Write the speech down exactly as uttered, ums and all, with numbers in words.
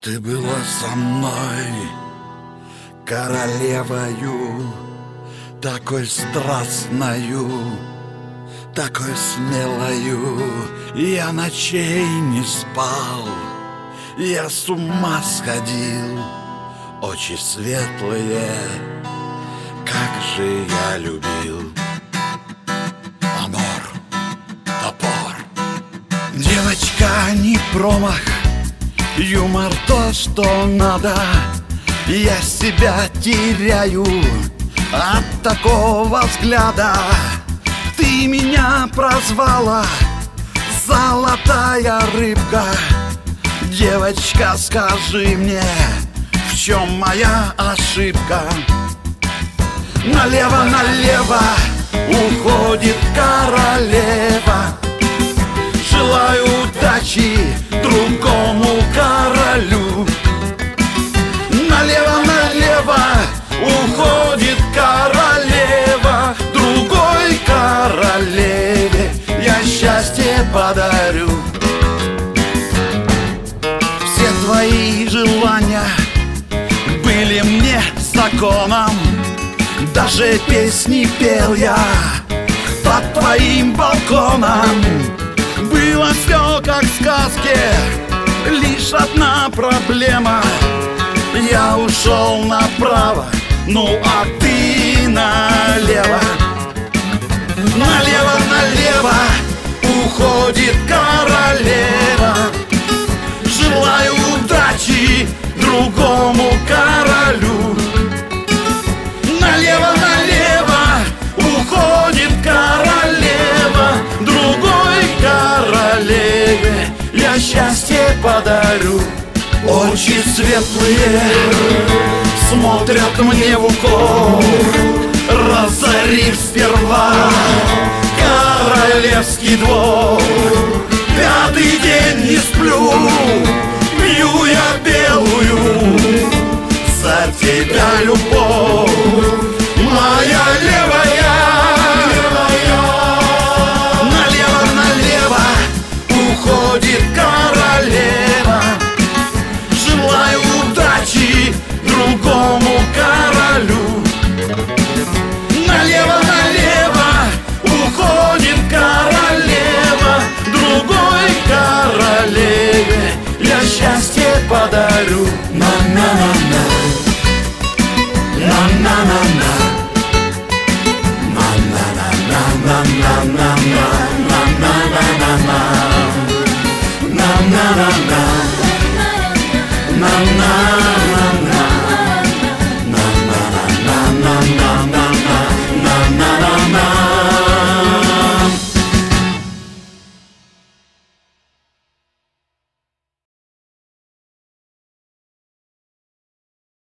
Ты была со мной королевою, такой страстною, такой смелою. Я ночей не спал, я с ума сходил. Очи светлые, как же я любил. Амор, топор. Девочка, не промах, юмор то, что надо. Я себя теряю от такого взгляда. Ты меня прозвала золотая рыбка. Девочка, скажи мне, в чем моя ошибка? Налево, налево уходит королева. Желаю удачи другому королю. Налево, налево уходит королева. Другой королеве я счастье подарю. Все твои желания были мне законом. Даже песни пел я под твоим балконом. Было все как в сказке, лишь одна проблема. Я ушел направо, ну а ты налево. Налево, налево уходит королева. Желаю удачи другому королю. Налево, налево уходит королева. Другой королеве я счастье подарю. Очи светлые смотрят мне в укор, разорив сперва королевский двор. Пятый день не сплю, пью я белую за тебя любовь, моя левая. Налево, налево уходит королева. Желаю удачи другому королю. Налево, налево уходит королева. Другой королеве я счастье подарю. На-на-на-на, на-на-на-на, на-на-на-на-на-на-на-на, на-на-на-на, на-на-на-на, на-на.